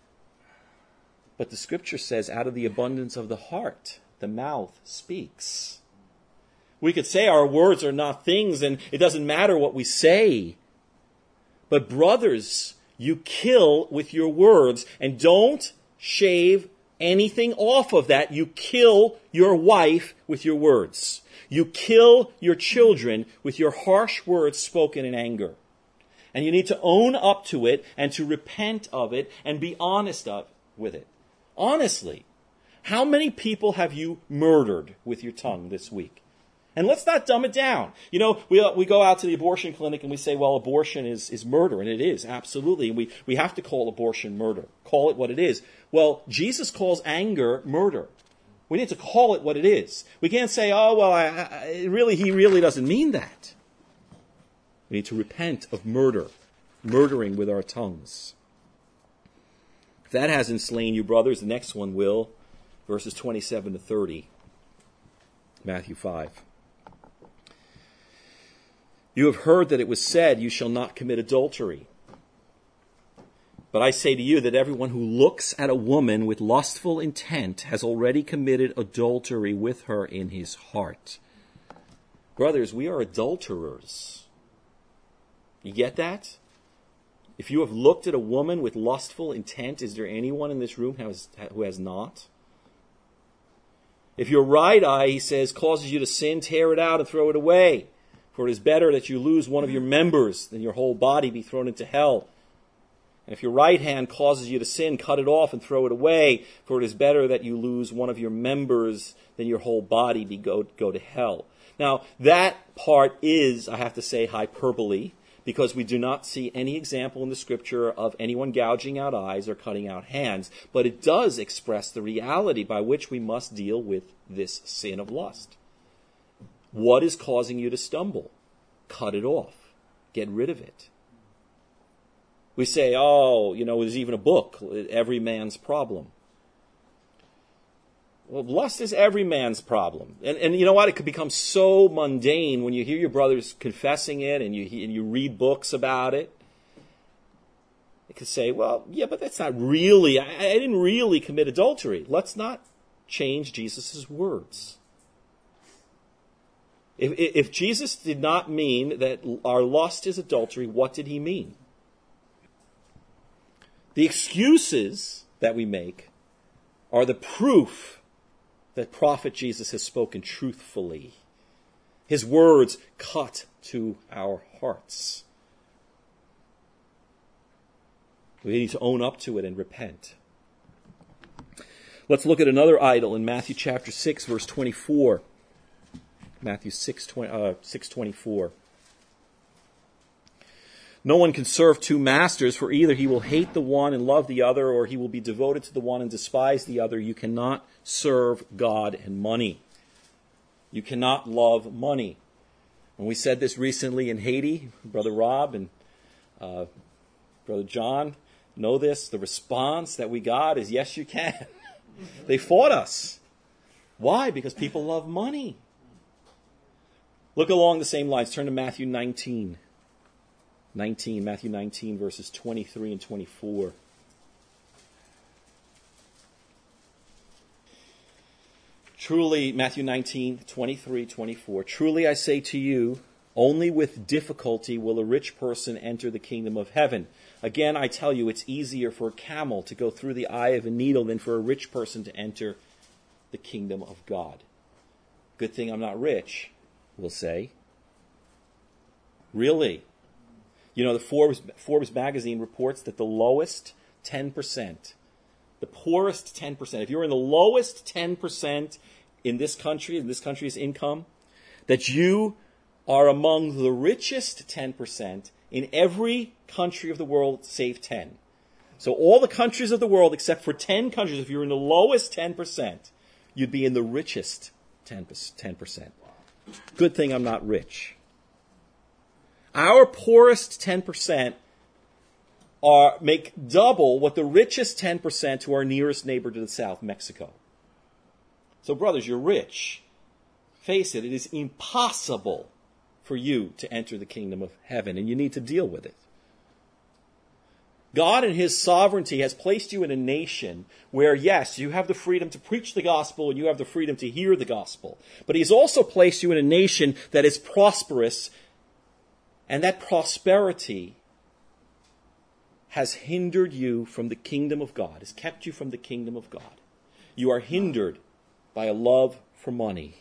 But the scripture says, out of the abundance of the heart, the mouth speaks. We could say our words are not things, and it doesn't matter what we say. But brothers, you kill with your words, and don't shave anything off of that. You kill your wife with your words. You kill your children with your harsh words spoken in anger. And you need to own up to it and to repent of it and be honest of, with it. Honestly, how many people have you murdered with your tongue this week? And let's not dumb it down. You know, we we go out to the abortion clinic and we say, well, abortion is, is murder. And it is, absolutely. And we, we have to call abortion murder. Call it what it is. Well, Jesus calls anger murder. We need to call it what it is. We can't say, oh, well, I, I, really, he really doesn't mean that. We need to repent of murder, murdering with our tongues. If that hasn't slain you, brothers, the next one will. Verses twenty-seven to thirty. Matthew five. You have heard that it was said, you shall not commit adultery. But I say to you that everyone who looks at a woman with lustful intent has already committed adultery with her in his heart. Brothers, we are adulterers. You get that? If you have looked at a woman with lustful intent, is there anyone in this room who has, who has not? If your right eye, he says, causes you to sin, tear it out and throw it away. For it is better that you lose one of your members than your whole body be thrown into hell. And if your right hand causes you to sin, cut it off and throw it away. For it is better that you lose one of your members than your whole body be go, go to hell. Now, that part is, I have to say, hyperbole, because we do not see any example in the scripture of anyone gouging out eyes or cutting out hands. But it does express the reality by which we must deal with this sin of lust. What is causing you to stumble? Cut it off. Get rid of it. We say, oh, you know, there's even a book, Every Man's Problem. Well, lust is every man's problem. And, and you know what? It could become so mundane when you hear your brothers confessing it and you, and you read books about it. It could say, well, yeah, but that's not really, I, I didn't really commit adultery. Let's not change Jesus' words. If, if Jesus did not mean that our lust is adultery, what did he mean? The excuses that we make are the proof that Prophet Jesus has spoken truthfully. His words cut to our hearts. We need to own up to it and repent. Let's look at another idol in Matthew chapter six, verse twenty-four. Matthew six, twenty-four. No one can serve two masters, for either he will hate the one and love the other, or he will be devoted to the one and despise the other. You cannot serve God and money. You cannot love money. And we said this recently in Haiti. Brother Rob and uh, Brother John know this. The response that we got is, yes, you can. They fought us. Why? Because people love money. Look along the same lines. Turn to Matthew nineteen. nineteen, Matthew nineteen, verses twenty-three and twenty-four. Truly, Matthew nineteen, twenty-three, twenty-four. Truly I say to you, only with difficulty will a rich person enter the kingdom of heaven. Again, I tell you, it's easier for a camel to go through the eye of a needle than for a rich person to enter the kingdom of God. Good thing I'm not rich, we'll say. Really? You know, the Forbes, Forbes magazine reports that the lowest ten percent, the poorest ten percent, if you're in the lowest ten percent in this country, in this country's income, that you are among the richest ten percent in every country of the world save ten. So all the countries of the world except for ten countries, if you're in the lowest ten percent, you'd be in the richest ten percent. Good thing I'm not rich. Our poorest ten percent are make double what the richest ten percent to our nearest neighbor to the south, Mexico. So brothers, you're rich. Face it, it is impossible for you to enter the kingdom of heaven, and you need to deal with it. God in his sovereignty has placed you in a nation where, yes, you have the freedom to preach the gospel and you have the freedom to hear the gospel. But he's also placed you in a nation that is prosperous, and that prosperity has hindered you from the kingdom of God, has kept you from the kingdom of God. You are hindered by a love for money.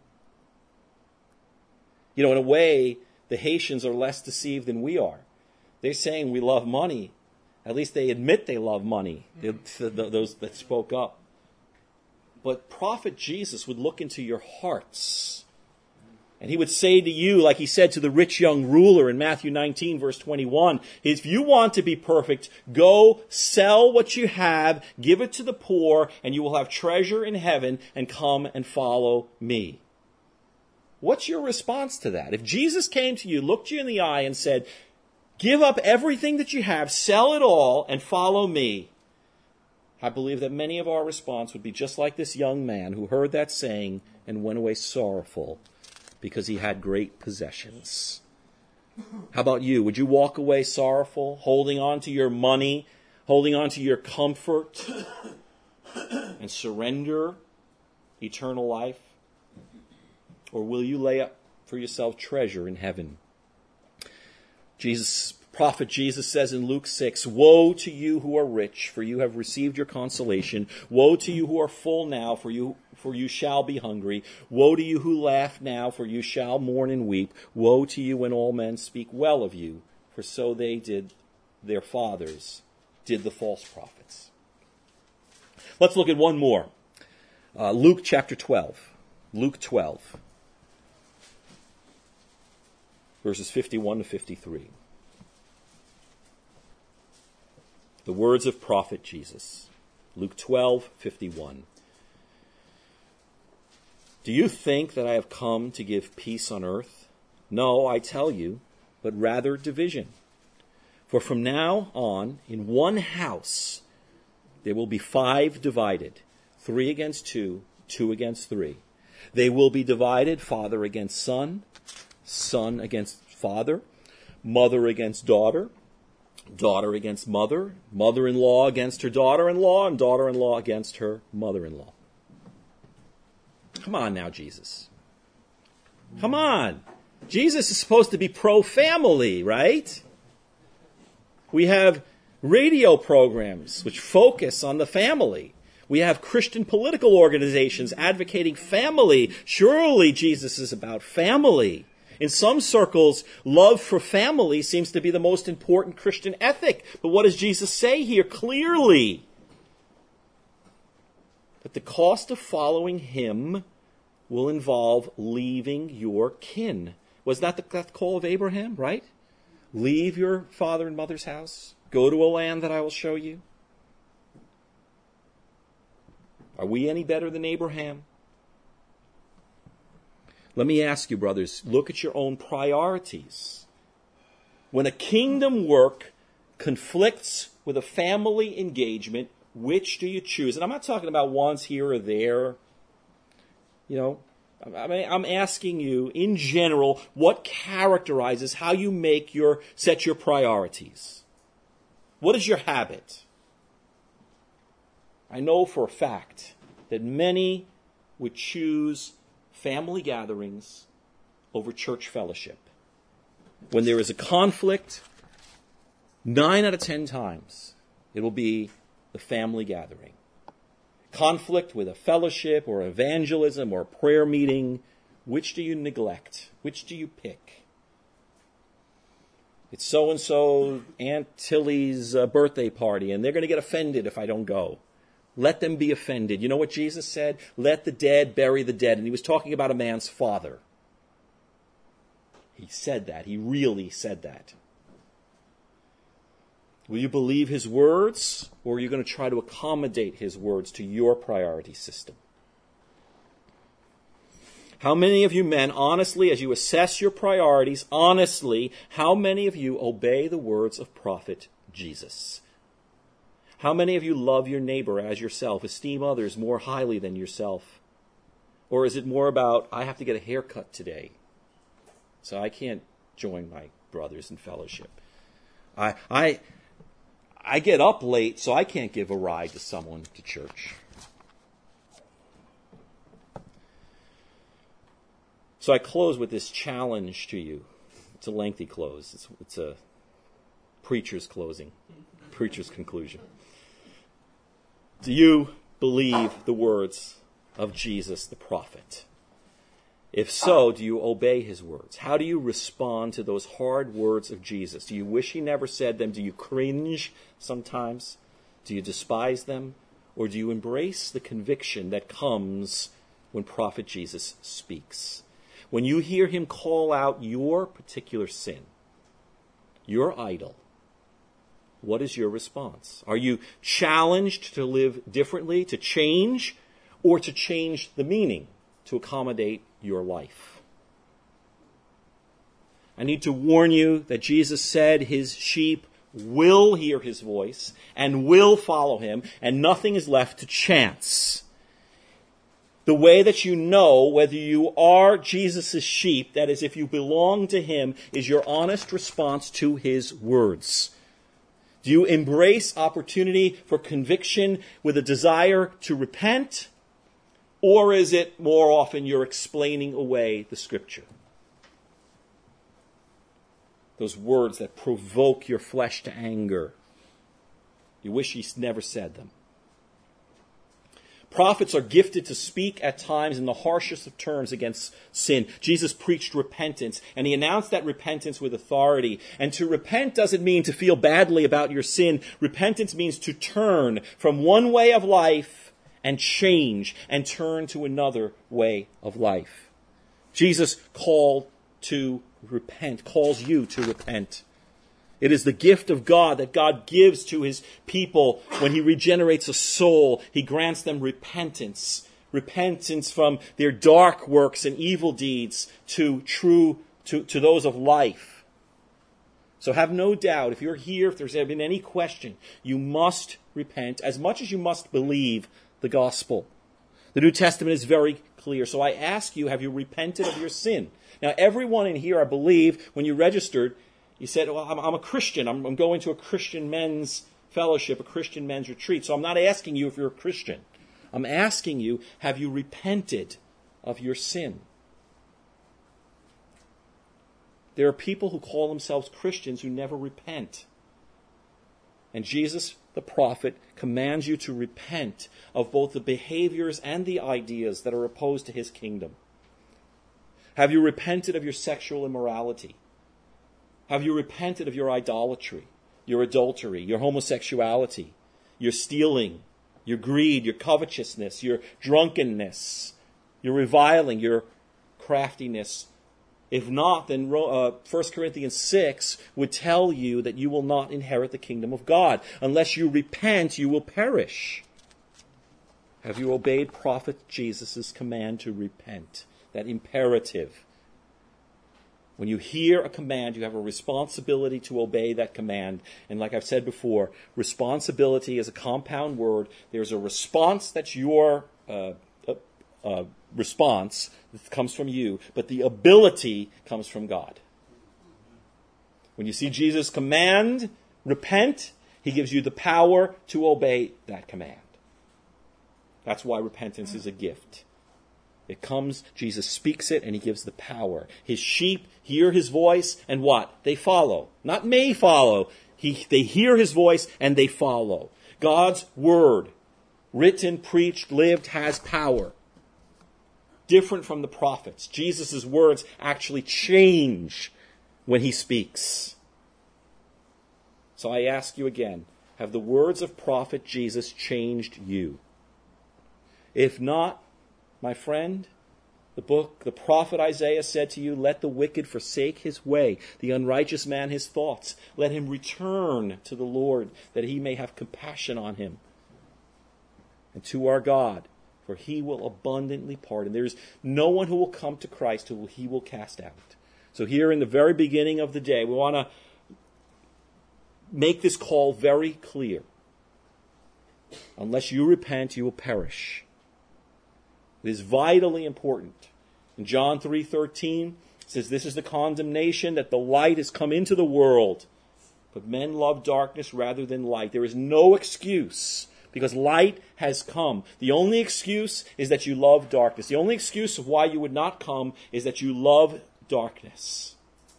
You know, in a way, the Haitians are less deceived than we are. They're saying we love money. At least they admit they love money, those that spoke up. But Prophet Jesus would look into your hearts, and he would say to you, like he said to the rich young ruler in Matthew nineteen, verse twenty-one, if you want to be perfect, go sell what you have, give it to the poor, and you will have treasure in heaven, and come and follow me. What's your response to that? If Jesus came to you, looked you in the eye, and said, give up everything that you have, sell it all, and follow me, I believe that many of our response would be just like this young man who heard that saying and went away sorrowful because he had great possessions. How about you? Would you walk away sorrowful, holding on to your money, holding on to your comfort, and surrender eternal life? Or will you lay up for yourself treasure in heaven? Jesus, Prophet Jesus says in Luke six, woe to you who are rich, for you have received your consolation. Woe to you who are full now, for you for you shall be hungry. Woe to you who laugh now, for you shall mourn and weep. Woe to you when all men speak well of you, for so they did, their fathers did the false prophets. Let's look at one more. Uh, Luke chapter twelve. Luke twelve. Verses fifty-one to fifty-three. The words of Prophet Jesus. Luke twelve, fifty-one. Do you think that I have come to give peace on earth? No, I tell you, but rather division. For from now on, in one house, there will be five divided, three against two, two against three. They will be divided, father against son, son against father, mother against daughter, daughter against mother, mother-in-law against her daughter-in-law, and daughter-in-law against her mother-in-law. Come on now, Jesus. Come on. Jesus is supposed to be pro-family, right? We have radio programs which focus on the family. We have Christian political organizations advocating family. Surely Jesus is about family. In some circles, love for family seems to be the most important Christian ethic. But what does Jesus say here clearly? That the cost of following him will involve leaving your kin. Was that the, that call of Abraham, right? Leave your father and mother's house. Go to a land that I will show you. Are we any better than Abraham? Let me ask you, brothers, look at your own priorities. When a kingdom work conflicts with a family engagement, which do you choose? And I'm not talking about ones here or there. You know, I mean, I'm asking you, in general, what characterizes how you make your, set your priorities? What is your habit? I know for a fact that many would choose family gatherings over church fellowship. When there is a conflict, nine out of ten times, it will be the family gathering. Conflict with a fellowship or evangelism or a prayer meeting, which do you neglect? Which do you pick? It's so-and-so Aunt Tilly's uh, birthday party, and they're going to get offended if I don't go. Let them be offended. You know what Jesus said? Let the dead bury the dead. And he was talking about a man's father. He said that. He really said that. Will you believe his words, or are you going to try to accommodate his words to your priority system? How many of you men, honestly, as you assess your priorities, honestly, how many of you obey the words of prophet Jesus? How many of you love your neighbor as yourself, esteem others more highly than yourself? Or is it more about, I have to get a haircut today, so I can't join my brothers in fellowship? I I I get up late, so I can't give a ride to someone to church. So I close with this challenge to you. It's a lengthy close. It's, it's a preacher's closing, preacher's conclusion. Do you believe the words of Jesus the prophet? If so, do you obey his words? How do you respond to those hard words of Jesus? Do you wish he never said them? Do you cringe sometimes? Do you despise them? Or do you embrace the conviction that comes when prophet Jesus speaks? When you hear him call out your particular sin, your idol, what is your response? Are you challenged to live differently, to change, or to change the meaning to accommodate your life? I need to warn you that Jesus said his sheep will hear his voice and will follow him, and nothing is left to chance. The way that you know whether you are Jesus' sheep, that is, if you belong to him, is your honest response to his words. Do you embrace opportunity for conviction with a desire to repent? Or is it more often you're explaining away the Scripture? Those words that provoke your flesh to anger. You wish he never said them. Prophets are gifted to speak at times in the harshest of terms against sin. Jesus preached repentance, and he announced that repentance with authority. And to repent doesn't mean to feel badly about your sin. Repentance means to turn from one way of life and change and turn to another way of life. Jesus called to repent, calls you to repent. It is the gift of God that God gives to his people when he regenerates a soul. He grants them repentance. Repentance from their dark works and evil deeds to true, to, to those of life. So have no doubt, if you're here, if there's been any question, you must repent as much as you must believe the gospel. The New Testament is very clear. So I ask you, have you repented of your sin? Now, everyone in here, I believe, when you registered, you said, well, I'm, I'm a Christian. I'm, I'm going to a Christian men's fellowship, a Christian men's retreat. So I'm not asking you if you're a Christian. I'm asking you, have you repented of your sin? There are people who call themselves Christians who never repent. And Jesus, the prophet, commands you to repent of both the behaviors and the ideas that are opposed to his kingdom. Have you repented of your sexual immorality? Have you repented of your idolatry, your adultery, your homosexuality, your stealing, your greed, your covetousness, your drunkenness, your reviling, your craftiness? If not, then uh, First Corinthians six would tell you that you will not inherit the kingdom of God. Unless you repent, you will perish. Have you obeyed Prophet Jesus' command to repent? That imperative. When you hear a command, you have a responsibility to obey that command. And like I've said before, responsibility is a compound word. There's a response that's your uh, uh, uh, response that comes from you, but the ability comes from God. When you see Jesus command, repent, he gives you the power to obey that command. That's why repentance is a gift. It comes, Jesus speaks it, and he gives the power. His sheep hear his voice, and what? They follow. Not may follow. He, they hear his voice, and they follow. God's word, written, preached, lived, has power. Different from the prophets. Jesus' words actually change when he speaks. So I ask you again, have the words of prophet Jesus changed you? If not, my friend, the book, the prophet Isaiah said to you, let the wicked forsake his way, the unrighteous man his thoughts. Let him return to the Lord, that he may have compassion on him. And to our God, for he will abundantly pardon. There is no one who will come to Christ who he will cast out. So here in the very beginning of the day, we want to make this call very clear. Unless you repent, you will perish. It is vitally important. In John three thirteen, it says, this is the condemnation, that the light has come into the world, but men love darkness rather than light. There is no excuse, because light has come. The only excuse is that you love darkness. The only excuse of why you would not come is that you love darkness.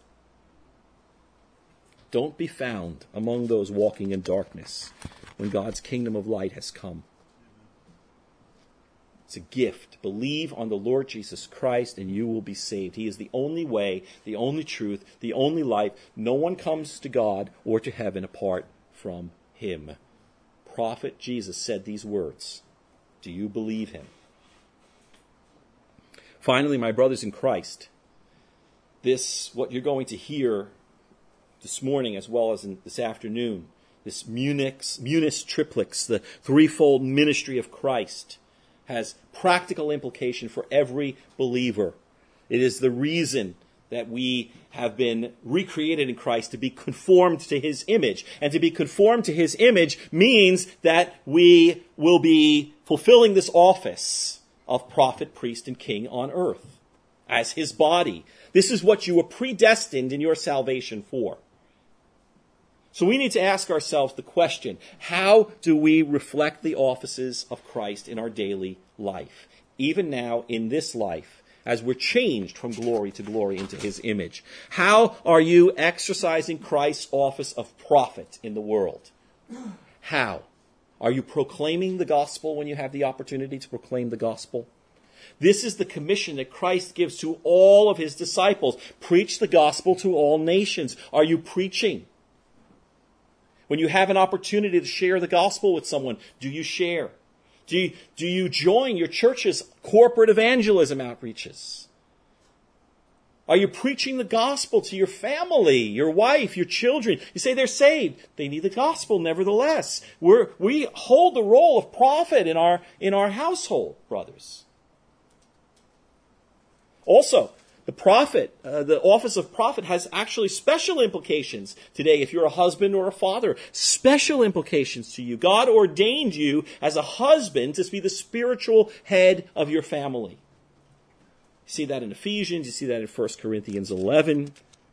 Don't be found among those walking in darkness when God's kingdom of light has come. It's a gift. Believe on the Lord Jesus Christ and you will be saved. He is the only way, the only truth, the only life. No one comes to God or to heaven apart from him. Prophet Jesus said these words. Do you believe him? Finally, my brothers in Christ, this, what you're going to hear this morning as well as in this afternoon, this Munich's, Munis Triplex, the threefold ministry of Christ, has practical implication for every believer. It is the reason that we have been recreated in Christ to be conformed to his image. And to be conformed to his image means that we will be fulfilling this office of prophet, priest, and king on earth as his body. This is what you were predestined in your salvation for. So we need to ask ourselves the question, how do we reflect the offices of Christ in our daily life? Even now, in this life, as we're changed from glory to glory into his image. How are you exercising Christ's office of prophet in the world? How? Are you proclaiming the gospel when you have the opportunity to proclaim the gospel? This is the commission that Christ gives to all of his disciples. Preach the gospel to all nations. Are you preaching? When you have an opportunity to share the gospel with someone, do you share? Do you, do you join your church's corporate evangelism outreaches? Are you preaching the gospel to your family, your wife, your children? You say they're saved. They need the gospel nevertheless. We're, we hold the role of prophet in our, in our household, brothers. Also, The prophet, uh, the office of prophet has actually special implications today. If you're a husband or a father, special implications to you. God ordained you as a husband to be the spiritual head of your family. You see that in Ephesians, you see that in First Corinthians eleven.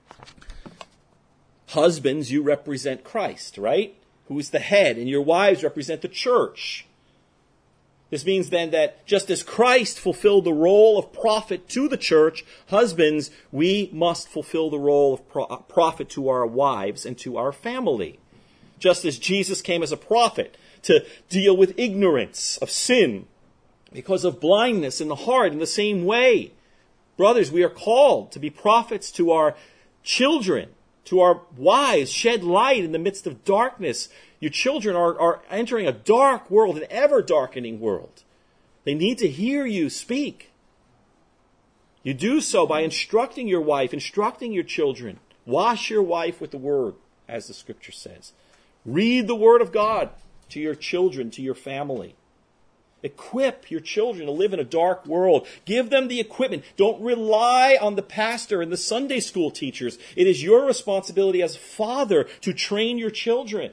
Husbands, you represent Christ, right? Who is the head, and your wives represent the church. This means then that just as Christ fulfilled the role of prophet to the church, husbands, we must fulfill the role of pro- prophet to our wives and to our family. Just as Jesus came as a prophet to deal with ignorance of sin because of blindness in the heart, in the same way, brothers, we are called to be prophets to our children, to our wives, shed light in the midst of darkness. Your children are, are entering a dark world, an ever-darkening world. They need to hear you speak. You do so by instructing your wife, instructing your children. Wash your wife with the Word, as the Scripture says. Read the Word of God to your children, to your family. Equip your children to live in a dark world. Give them the equipment. Don't rely on the pastor and the Sunday school teachers. It is your responsibility as a father to train your children.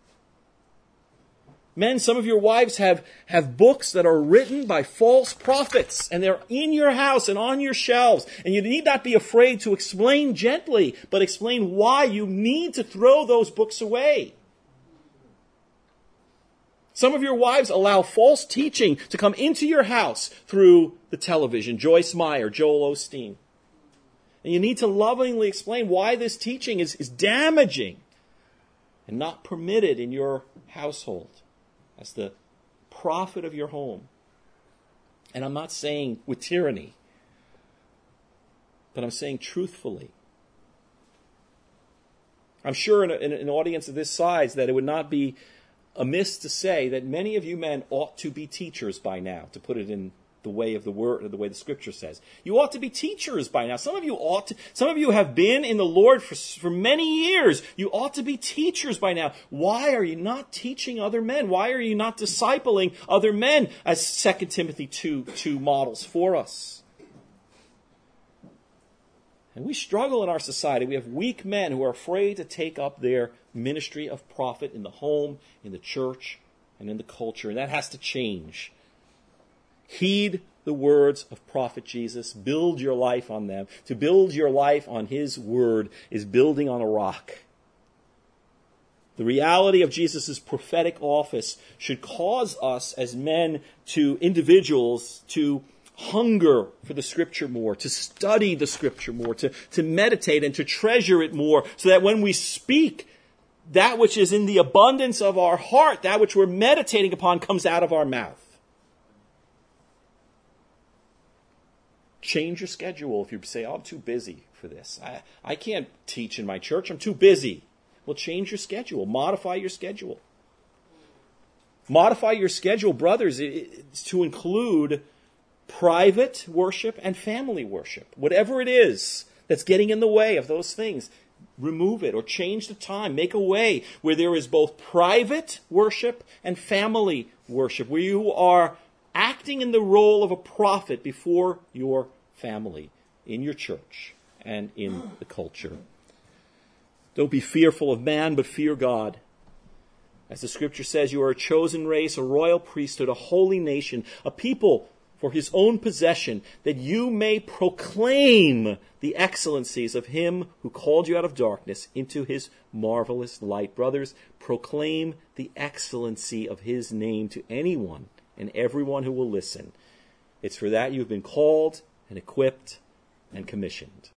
Men, some of your wives have, have books that are written by false prophets, and they're in your house and on your shelves. And you need not be afraid to explain gently, but explain why you need to throw those books away. Some of your wives allow false teaching to come into your house through the television, Joyce Meyer, Joel Osteen. And you need to lovingly explain why this teaching is, is damaging and not permitted in your household as the prophet of your home. And I'm not saying with tyranny, but I'm saying truthfully. I'm sure in, a, in an audience of this size that it would not be amiss to say that many of you men ought to be teachers by now, to put it in the way of the word, or the way the Scripture says. You ought to be teachers by now. Some of you ought to, some of you have been in the Lord for, for many years. You ought to be teachers by now. Why are you not teaching other men? Why are you not discipling other men, as Second Timothy two, two models for us? And we struggle in our society. We have weak men who are afraid to take up their ministry of prophet in the home, in the church, and in the culture. And that has to change. Heed the words of Prophet Jesus. Build your life on them. To build your life on His word is building on a rock. The reality of Jesus' prophetic office should cause us as men, to individuals, to hunger for the Scripture more, to study the Scripture more, to, to meditate and to treasure it more, so that when we speak, that which is in the abundance of our heart, that which we're meditating upon, comes out of our mouth. Change your schedule. If you say, oh, I'm too busy for this. I, I can't teach in my church. I'm too busy. Well, change your schedule. Modify your schedule. Modify your schedule, brothers, to include private worship and family worship. Whatever it is that's getting in the way of those things, remove it or change the time. Make a way where there is both private worship and family worship, where you are acting in the role of a prophet before your family, in your church, and in the culture. Don't be fearful of man, but fear God. As the Scripture says, you are a chosen race, a royal priesthood, a holy nation, a people for His own possession, that you may proclaim the excellencies of Him who called you out of darkness into His marvelous light. Brothers, proclaim the excellency of His name to anyone and everyone who will listen. It's for that you've been called and equipped and commissioned.